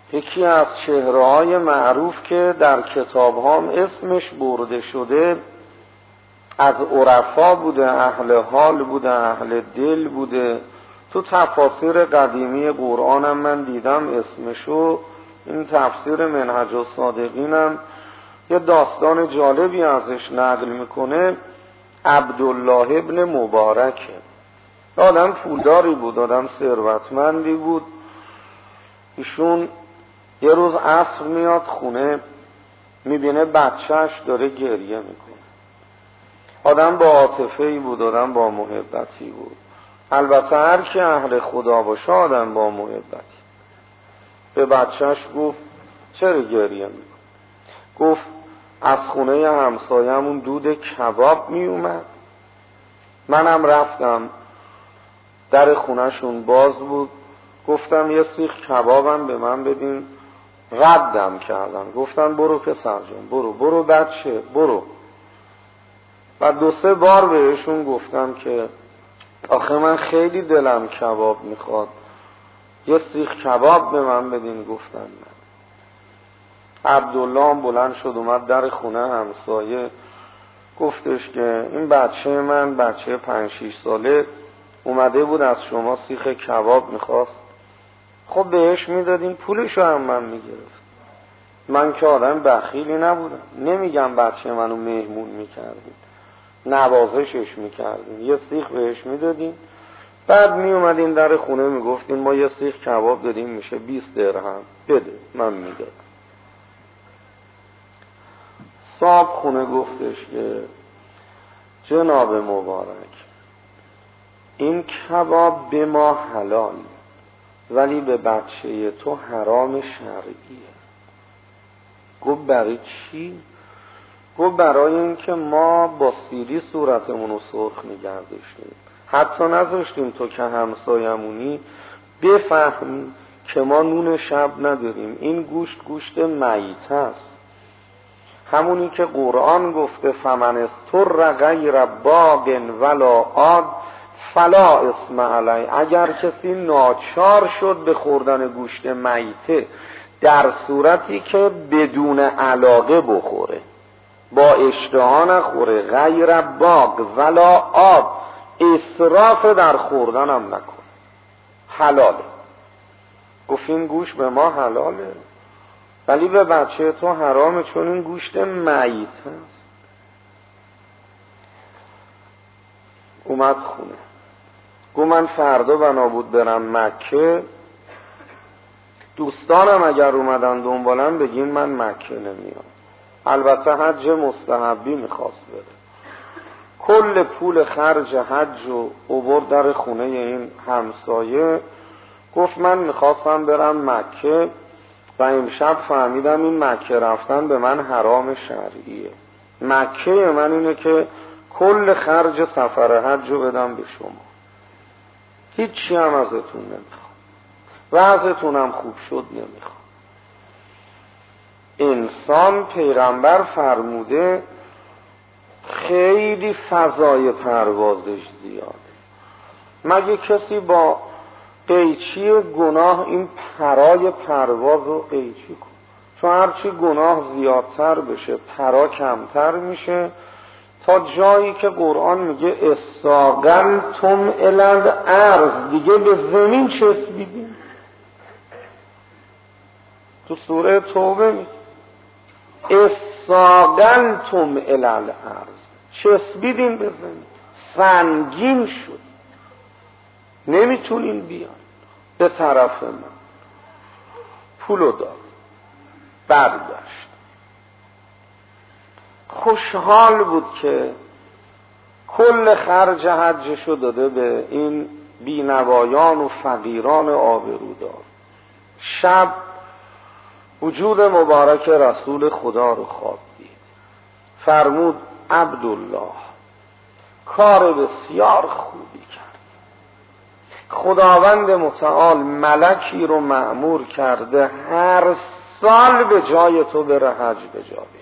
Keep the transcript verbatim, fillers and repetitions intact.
یکی از چهره‌های معروف که در کتاب هم اسمش برده شده، از عرفا بوده، اهل حال بوده، اهل دل بوده. تو تفاسیر قدیمی قرآنم من دیدم اسمشو، این تفسیر منهج الصادقینم یه داستان جالبی ازش نقل میکنه. عبدالله ابن مبارکه، آدم پولداری بود، آدم ثروتمندی بود. ایشون یه روز عصر میاد خونه، میبینه بچهش داره گریه میکنه. آدم با عاطفه‌ای بود، آدم با محبتی بود. البته هر کی اهل خدا باشه آدم با محبتی. به بچهش گفت چرا گریه میکنه؟ گفت از خونه همسایه‌مون دود کباب میومد، منم رفتم در خونهشون باز بود، گفتم یه سیخ کبابم به من بدین، ردم کردن. گفتن برو پسر جون، برو برو بچه برو. و دو سه بار بهشون گفتم که آخه من خیلی دلم کباب میخواد، یه سیخ کباب به من بدین. گفتن نه. عبدالله هم بلند شد اومد در خونه همسایه، گفتش که این بچه من بچه پنج شیش ساله اومده بود از شما سیخ کباب میخواست. خب بهش میدادین، پولشو هم من میگرفت. من که آدم بخیلی نبودم، نمیگم بچه منو مهمون میکردین، نوازشش میکردین، یه سیخ بهش میدادین، بعد میومدین در خونه میگفتین ما یه سیخ کباب دادیم میشه بیست درهم، بده من میدادم. صاحب خونه گفتش که جناب مبارک این کباب به ما حلال ولی به بچه تو حرام شرعیه. گفت برای چی؟ گفت برای این که ما با سیری صورتمون رو سرخ نگه داشتیم، حتی نذاشتیم تو که همسایمونی بفهمی که ما نون شب نداریم. این گوشت گوشت میت است، همونی که قرآن گفته فمن استر غیر باغ ولا عاد فلا اسم علی. اگر کسی ناچار شد به خوردن گوشت میته در صورتی که بدون علاقه بخوره، با اشتها نخوره، غیر باغ ولا عاد، اسراف در خوردن هم نکنه، حلاله. گفت این گوشت به ما حلاله ولی به بچه تو حرامه چون این گوشت میت هست. اومد خونه، گفت من فردا بنا بود برم مکه، دوستانم اگر اومدن دنبالم بگین من مکه نمیام. البته حج مستحبی میخواست بره. کل پول خرج حج رو آورد در خونه این همسایه. گفت من میخواستم برم مکه و امشب فهمیدم این مکه رفتن به من حرام شرعیه. مکه من اینه که کل خرج سفر حج رو بدم به شما، هیچی هم ازتون نمیخوام، وضعتونم خوب شد نمیخوام. انسان پیغمبر فرموده خیلی فضای پروازش زیاده. مگه کسی با قیچی گناه این پرای پرواز رو قیچی کن؟ چون هرچی گناه زیادتر بشه پرا کمتر میشه، تا جایی که قرآن میگه استاقلتم الی ارض، دیگه به زمین چسبیدیم. تو سوره توبه میگه استاقلتم الی ارض، چسبیدیم به زمین، سنگین شد، نمیتونین بیان به طرف من. پولو داد، برگشت، خوشحال بود که کل خرج حجشو داده به این بینوایان و فقیران آبرودار. شب وجود مبارک رسول خدا رو خواب دید. فرمود عبدالله کار بسیار خوبی کرد، خداوند متعال ملکی رو مأمور کرده هر سال به جای تو بره حج به جا.